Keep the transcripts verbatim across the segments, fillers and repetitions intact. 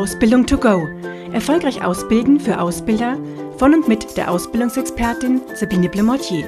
Ausbildung to go. Erfolgreich ausbilden für Ausbilder von und mit der Ausbildungsexpertin Sabine Blemortier.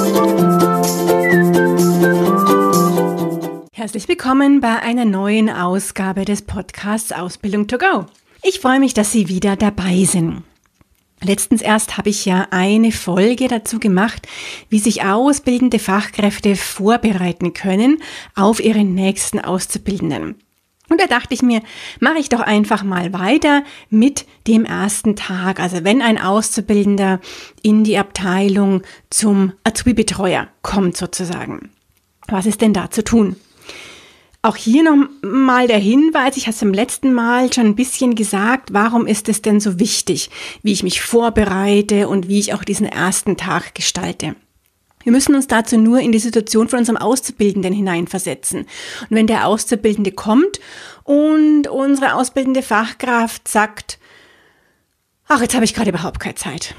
Herzlich willkommen bei einer neuen Ausgabe des Podcasts Ausbildung to go. Ich freue mich, dass Sie wieder dabei sind. Letztens erst habe ich ja eine Folge dazu gemacht, wie sich ausbildende Fachkräfte vorbereiten können auf ihre nächsten Auszubildenden. Und da dachte ich mir, mache ich doch einfach mal weiter mit dem ersten Tag. Also wenn ein Auszubildender in die Abteilung zum Azubi-Betreuer kommt sozusagen. Was ist denn da zu tun? Auch hier nochmal der Hinweis, ich hatte es im letzten Mal schon ein bisschen gesagt, warum ist es denn so wichtig, wie ich mich vorbereite und wie ich auch diesen ersten Tag gestalte. Wir müssen uns dazu nur in die Situation von unserem Auszubildenden hineinversetzen. Und wenn der Auszubildende kommt und unsere ausbildende Fachkraft sagt, ach, jetzt habe ich gerade überhaupt keine Zeit.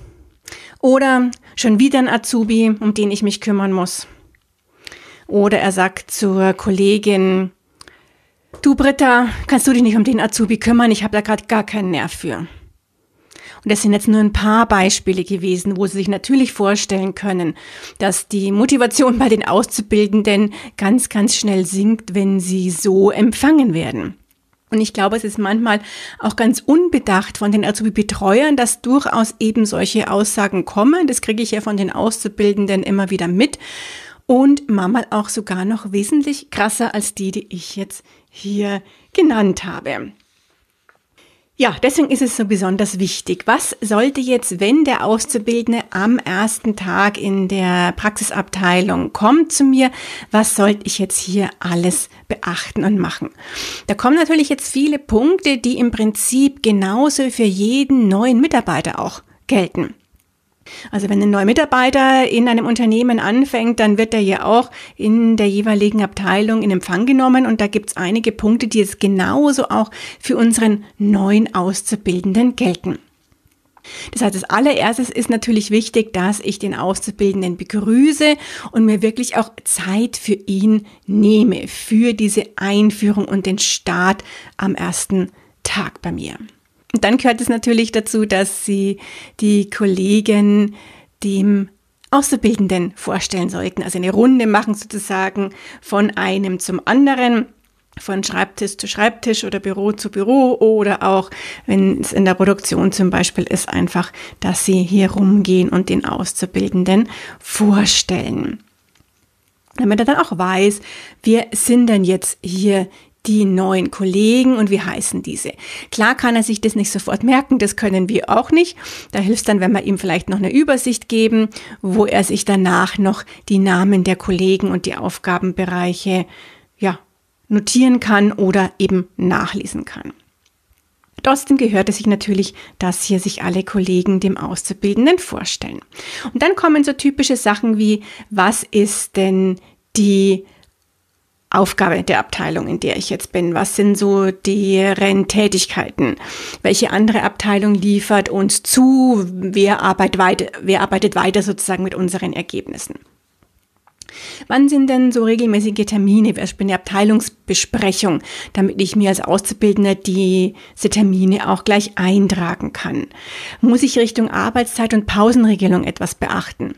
Oder schon wieder ein Azubi, um den ich mich kümmern muss. Oder er sagt zur Kollegin, du Britta, kannst du dich nicht um den Azubi kümmern? Ich habe da gerade gar keinen Nerv für. Und das sind jetzt nur ein paar Beispiele gewesen, wo Sie sich natürlich vorstellen können, dass die Motivation bei den Auszubildenden ganz, ganz schnell sinkt, wenn sie so empfangen werden. Und ich glaube, es ist manchmal auch ganz unbedacht von den Azubi-Betreuern, dass durchaus eben solche Aussagen kommen. Das kriege ich ja von den Auszubildenden immer wieder mit. Und manchmal auch sogar noch wesentlich krasser als die, die ich jetzt hier genannt habe. Ja, deswegen ist es so besonders wichtig. Was sollte jetzt, wenn der Auszubildende am ersten Tag in der Praxisabteilung kommt zu mir, was sollte ich jetzt hier alles beachten und machen? Da kommen natürlich jetzt viele Punkte, die im Prinzip genauso für jeden neuen Mitarbeiter auch gelten. Also wenn ein neuer Mitarbeiter in einem Unternehmen anfängt, dann wird er ja auch in der jeweiligen Abteilung in Empfang genommen und da gibt es einige Punkte, die jetzt genauso auch für unseren neuen Auszubildenden gelten. Das heißt, als allererstes ist natürlich wichtig, dass ich den Auszubildenden begrüße und mir wirklich auch Zeit für ihn nehme, für diese Einführung und den Start am ersten Tag bei mir. Und dann gehört es natürlich dazu, dass Sie die Kollegen dem Auszubildenden vorstellen sollten. Also eine Runde machen sozusagen von einem zum anderen, von Schreibtisch zu Schreibtisch oder Büro zu Büro oder auch, wenn es in der Produktion zum Beispiel ist, einfach, dass Sie hier rumgehen und den Auszubildenden vorstellen. Damit er dann auch weiß, wer sind denn jetzt hier die neuen Kollegen und wie heißen diese. Klar kann er sich das nicht sofort merken, das können wir auch nicht. Da hilft es dann, wenn wir ihm vielleicht noch eine Übersicht geben, wo er sich danach noch die Namen der Kollegen und die Aufgabenbereiche ja, notieren kann oder eben nachlesen kann. Trotzdem gehört es sich natürlich, dass hier sich alle Kollegen dem Auszubildenden vorstellen. Und dann kommen so typische Sachen wie, was ist denn die Aufgabe der Abteilung, in der ich jetzt bin? Was sind so deren Tätigkeiten? Welche andere Abteilung liefert uns zu? Wer arbeitet weiter, wer arbeitet weiter sozusagen mit unseren Ergebnissen? Wann sind denn so regelmäßige Termine, zum Beispiel eine Abteilungsbesprechung, damit ich mir als Auszubildender diese Termine auch gleich eintragen kann? Muss ich Richtung Arbeitszeit und Pausenregelung etwas beachten?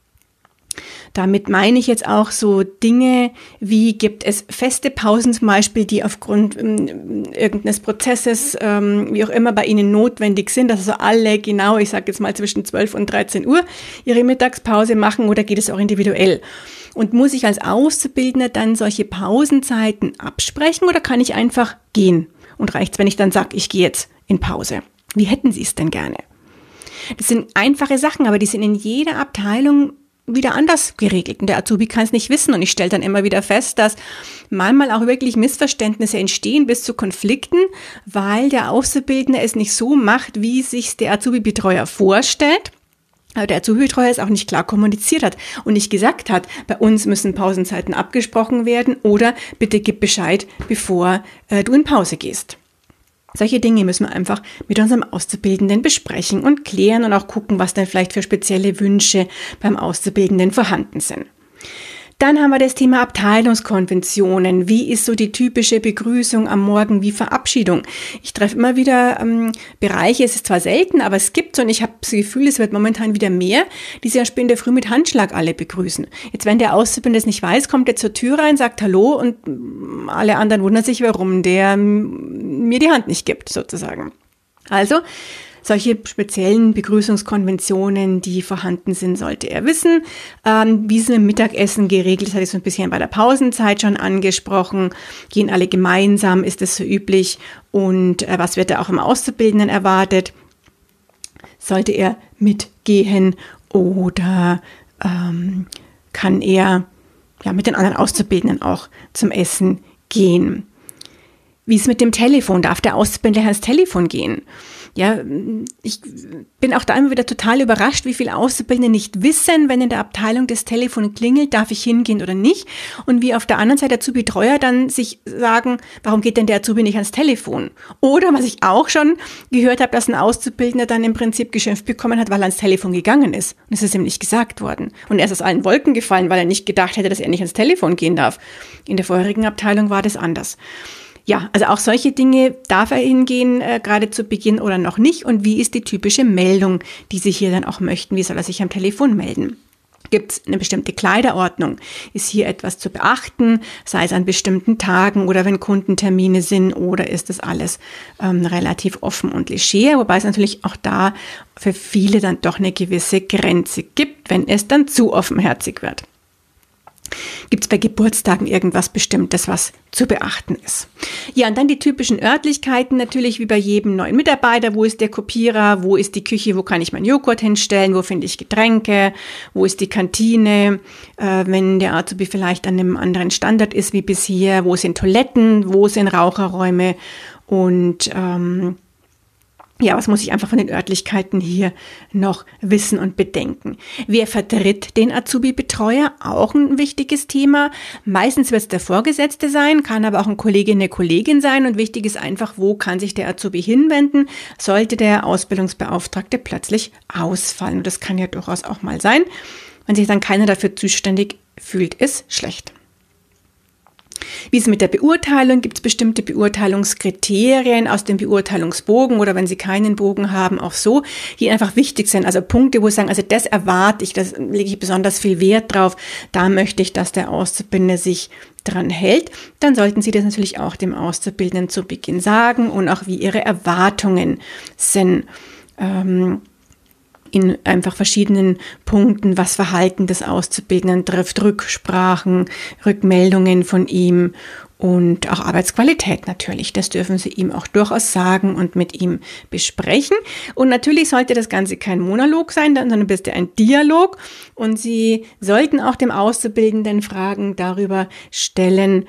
Damit meine ich jetzt auch so Dinge wie, gibt es feste Pausen zum Beispiel, die aufgrund ähm, irgendeines Prozesses, ähm, wie auch immer, bei Ihnen notwendig sind, dass also alle genau, ich sage jetzt mal zwischen zwölf und dreizehn Uhr ihre Mittagspause machen oder geht es auch individuell? Und muss ich als Auszubildender dann solche Pausenzeiten absprechen oder kann ich einfach gehen? Und reicht's, wenn ich dann sage, ich gehe jetzt in Pause? Wie hätten Sie es denn gerne? Das sind einfache Sachen, aber die sind in jeder Abteilung wieder anders geregelt. Und der Azubi kann es nicht wissen. Und ich stelle dann immer wieder fest, dass manchmal auch wirklich Missverständnisse entstehen bis zu Konflikten, weil der Auszubildende es nicht so macht, wie sich der Azubi-Betreuer vorstellt. Aber der Azubi-Betreuer es auch nicht klar kommuniziert hat und nicht gesagt hat, bei uns müssen Pausenzeiten abgesprochen werden oder bitte gib Bescheid, bevor äh, du in Pause gehst. Solche Dinge müssen wir einfach mit unserem Auszubildenden besprechen und klären und auch gucken, was denn vielleicht für spezielle Wünsche beim Auszubildenden vorhanden sind. Dann haben wir das Thema Abteilungskonventionen. Wie ist so die typische Begrüßung am Morgen wie Verabschiedung? Ich treffe immer wieder ähm, Bereiche, es ist zwar selten, aber es gibt so, und ich habe das Gefühl, es wird momentan wieder mehr, die sich ja später in der Früh mit Handschlag alle begrüßen. Jetzt, wenn der Auszubildende es nicht weiß, kommt er zur Tür rein, sagt Hallo und alle anderen wundern sich, warum der mir die Hand nicht gibt, sozusagen. Also, solche speziellen Begrüßungskonventionen, die vorhanden sind, sollte er wissen. Ähm, wie ist es mit Mittagessen geregelt? Das hatte ich so ein bisschen bei der Pausenzeit schon angesprochen. Gehen alle gemeinsam? Ist das so üblich? Und äh, was wird da auch im Auszubildenden erwartet? Sollte er mitgehen oder ähm, kann er ja mit den anderen Auszubildenden auch zum Essen gehen? Wie ist mit dem Telefon? Darf der Auszubildende ans Telefon gehen? Ja, ich bin auch da immer wieder total überrascht, wie viele Auszubildende nicht wissen, wenn in der Abteilung das Telefon klingelt, darf ich hingehen oder nicht? Und wie auf der anderen Seite Azubi-Betreuer dann sich sagen, warum geht denn der Azubi nicht ans Telefon? Oder was ich auch schon gehört habe, dass ein Auszubildender dann im Prinzip geschimpft bekommen hat, weil er ans Telefon gegangen ist. Und es ist ihm nicht gesagt worden. Und er ist aus allen Wolken gefallen, weil er nicht gedacht hätte, dass er nicht ans Telefon gehen darf. In der vorherigen Abteilung war das anders. Ja, also auch solche Dinge, darf er hingehen, äh, gerade zu Beginn oder noch nicht? Und wie ist die typische Meldung, die Sie hier dann auch möchten? Wie soll er sich am Telefon melden? Gibt es eine bestimmte Kleiderordnung? Ist hier etwas zu beachten, sei es an bestimmten Tagen oder wenn Kundentermine sind, oder ist das alles ähm, relativ offen und leger? Wobei es natürlich auch da für viele dann doch eine gewisse Grenze gibt, wenn es dann zu offenherzig wird. Gibt es bei Geburtstagen irgendwas Bestimmtes, was zu beachten ist? Ja, und dann die typischen Örtlichkeiten, natürlich wie bei jedem neuen Mitarbeiter. Wo ist der Kopierer? Wo ist die Küche? Wo kann ich meinen Joghurt hinstellen? Wo finde ich Getränke? Wo ist die Kantine? Äh, wenn der Azubi vielleicht an einem anderen Standort ist wie bisher. Wo sind Toiletten? Wo sind Raucherräume? Und ähm, ja, was muss ich einfach von den Örtlichkeiten hier noch wissen und bedenken? Wer vertritt den Azubi-Betreuer? Auch ein wichtiges Thema. Meistens wird es der Vorgesetzte sein, kann aber auch ein Kollege, eine Kollegin sein. Und wichtig ist einfach, wo kann sich der Azubi hinwenden, sollte der Ausbildungsbeauftragte plötzlich ausfallen. Und das kann ja durchaus auch mal sein. Wenn sich dann keiner dafür zuständig fühlt, ist schlecht. Wie ist es mit der Beurteilung? Gibt es bestimmte Beurteilungskriterien aus dem Beurteilungsbogen oder wenn Sie keinen Bogen haben, auch so, die einfach wichtig sind? Also Punkte, wo Sie sagen, also das erwarte ich, das lege ich besonders viel Wert drauf, da möchte ich, dass der Auszubildende sich dran hält. Dann sollten Sie das natürlich auch dem Auszubildenden zu Beginn sagen und auch wie Ihre Erwartungen sind. Ähm, in einfach verschiedenen Punkten, was Verhalten des Auszubildenden trifft, Rücksprachen, Rückmeldungen von ihm und auch Arbeitsqualität natürlich. Das dürfen Sie ihm auch durchaus sagen und mit ihm besprechen. Und natürlich sollte das Ganze kein Monolog sein, sondern bitte ein Dialog. Und Sie sollten auch dem Auszubildenden Fragen darüber stellen,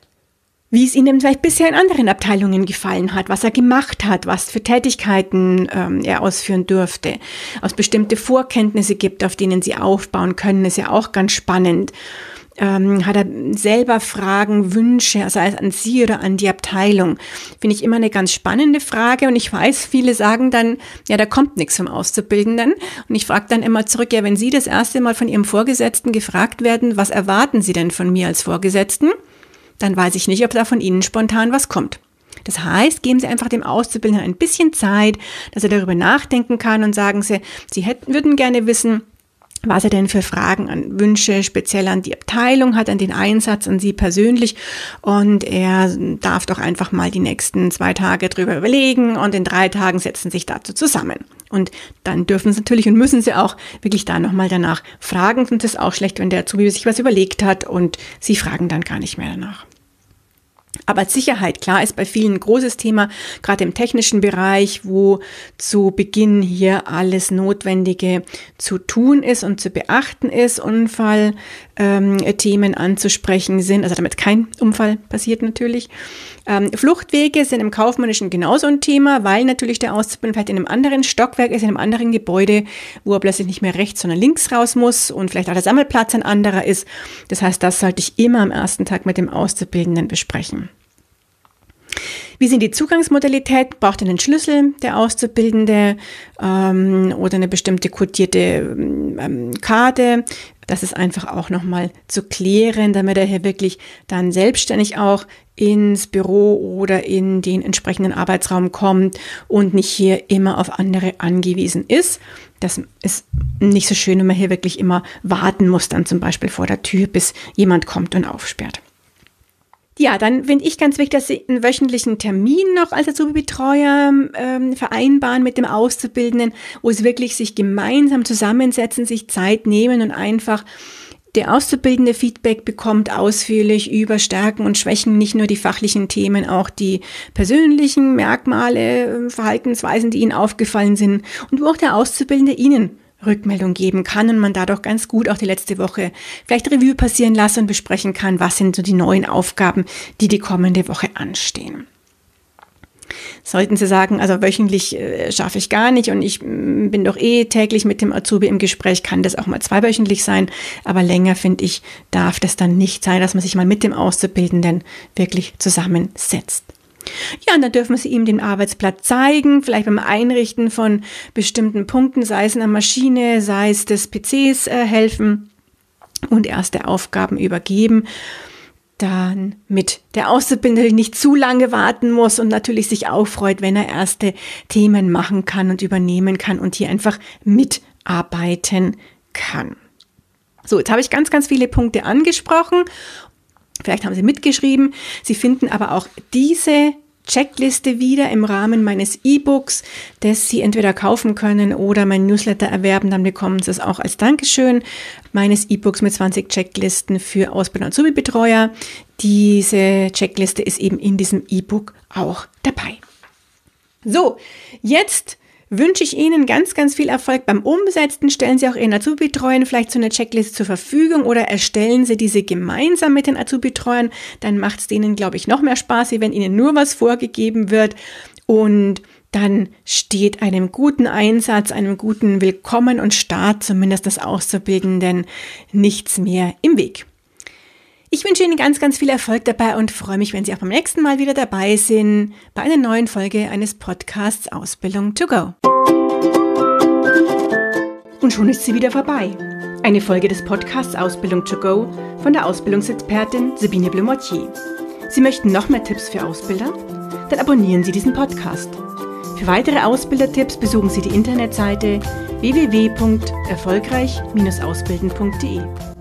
wie es Ihnen vielleicht bisher in anderen Abteilungen gefallen hat, was er gemacht hat, was für Tätigkeiten ähm, er ausführen dürfte, was bestimmte Vorkenntnisse gibt, auf denen Sie aufbauen können, ist ja auch ganz spannend. Ähm, hat er selber Fragen, Wünsche, sei es an Sie oder an die Abteilung? Finde ich immer eine ganz spannende Frage und ich weiß, viele sagen dann, ja, da kommt nichts vom Auszubildenden und ich frage dann immer zurück, ja, wenn Sie das erste Mal von Ihrem Vorgesetzten gefragt werden, was erwarten Sie denn von mir als Vorgesetzten? Dann weiß ich nicht, ob da von Ihnen spontan was kommt. Das heißt, geben Sie einfach dem Auszubildenden ein bisschen Zeit, dass er darüber nachdenken kann und sagen Sie, Sie hätten, würden gerne wissen, was er denn für Fragen an Wünsche speziell an die Abteilung hat, an den Einsatz, an Sie persönlich. Und er darf doch einfach mal die nächsten zwei Tage drüber überlegen und in drei Tagen setzen sich dazu zusammen. Und dann dürfen Sie natürlich und müssen Sie auch wirklich da nochmal danach fragen. Sonst ist es auch schlecht, wenn der Azubi sich was überlegt hat und Sie fragen dann gar nicht mehr danach. Aber Sicherheit, klar, ist bei vielen ein großes Thema, gerade im technischen Bereich, wo zu Beginn hier alles Notwendige zu tun ist und zu beachten ist, Unfallthemen ähm, anzusprechen sind, also damit kein Unfall passiert natürlich. Ähm, Fluchtwege sind im Kaufmännischen genauso ein Thema, weil natürlich der Auszubildende vielleicht in einem anderen Stockwerk ist, in einem anderen Gebäude, wo er plötzlich nicht mehr rechts, sondern links raus muss und vielleicht auch der Sammelplatz ein anderer ist. Das heißt, das sollte ich immer am ersten Tag mit dem Auszubildenden besprechen. Wie sind die Zugangsmodalität? Braucht er einen Schlüssel, der Auszubildende, ähm, oder eine bestimmte kodierte ähm, Karte? Das ist einfach auch nochmal zu klären, damit er hier wirklich dann selbstständig auch ins Büro oder in den entsprechenden Arbeitsraum kommt und nicht hier immer auf andere angewiesen ist. Das ist nicht so schön, wenn man hier wirklich immer warten muss, dann zum Beispiel vor der Tür, bis jemand kommt und aufsperrt. Ja, dann finde ich ganz wichtig, dass Sie einen wöchentlichen Termin noch als Azubi-Betreuer ähm, vereinbaren mit dem Auszubildenden, wo Sie wirklich sich gemeinsam zusammensetzen, sich Zeit nehmen und einfach der Auszubildende Feedback bekommt ausführlich über Stärken und Schwächen, nicht nur die fachlichen Themen, auch die persönlichen Merkmale, Verhaltensweisen, die Ihnen aufgefallen sind und wo auch der Auszubildende Ihnen Rückmeldung geben kann und man dadurch ganz gut auch die letzte Woche vielleicht Revue passieren lassen und besprechen kann, was sind so die neuen Aufgaben, die die kommende Woche anstehen. Sollten Sie sagen, also wöchentlich äh, schaffe ich gar nicht und ich m, bin doch eh täglich mit dem Azubi im Gespräch, kann das auch mal zweiwöchentlich sein, aber länger, finde ich, darf das dann nicht sein, dass man sich mal mit dem Auszubildenden wirklich zusammensetzt. Ja, und dann dürfen Sie ihm den Arbeitsplatz zeigen, vielleicht beim Einrichten von bestimmten Punkten, sei es in der Maschine, sei es des P Cs äh, helfen und erste Aufgaben übergeben. Dann mit der Auszubildende nicht zu lange warten muss und natürlich sich auch freut, wenn er erste Themen machen kann und übernehmen kann und hier einfach mitarbeiten kann. So, jetzt habe ich ganz, ganz viele Punkte angesprochen. Vielleicht haben Sie mitgeschrieben. Sie finden aber auch diese Checkliste wieder im Rahmen meines E-Books, das Sie entweder kaufen können oder mein Newsletter erwerben, dann bekommen Sie es auch als Dankeschön, meines E-Books mit zwanzig Checklisten für Ausbilder und Azubi-Betreuer. Diese Checkliste ist eben in diesem E-Book auch dabei. So, jetzt wünsche ich Ihnen ganz, ganz viel Erfolg beim Umsetzen. Stellen Sie auch Ihren Azubi-Betreuern vielleicht so eine Checkliste zur Verfügung oder erstellen Sie diese gemeinsam mit den Azubi-Betreuern. Dann macht es denen, glaube ich, noch mehr Spaß, wie wenn Ihnen nur was vorgegeben wird. Und dann steht einem guten Einsatz, einem guten Willkommen und Start, zumindest des Auszubildenden, nichts mehr im Weg. Ich wünsche Ihnen ganz, ganz viel Erfolg dabei und freue mich, wenn Sie auch beim nächsten Mal wieder dabei sind bei einer neuen Folge eines Podcasts Ausbildung to go. Und schon ist sie wieder vorbei. Eine Folge des Podcasts Ausbildung to go von der Ausbildungsexpertin Sabine Blumottier. Sie möchten noch mehr Tipps für Ausbilder? Dann abonnieren Sie diesen Podcast. Für weitere Ausbildertipps besuchen Sie die Internetseite w w w punkt erfolgreich Bindestrich ausbilden punkt d e.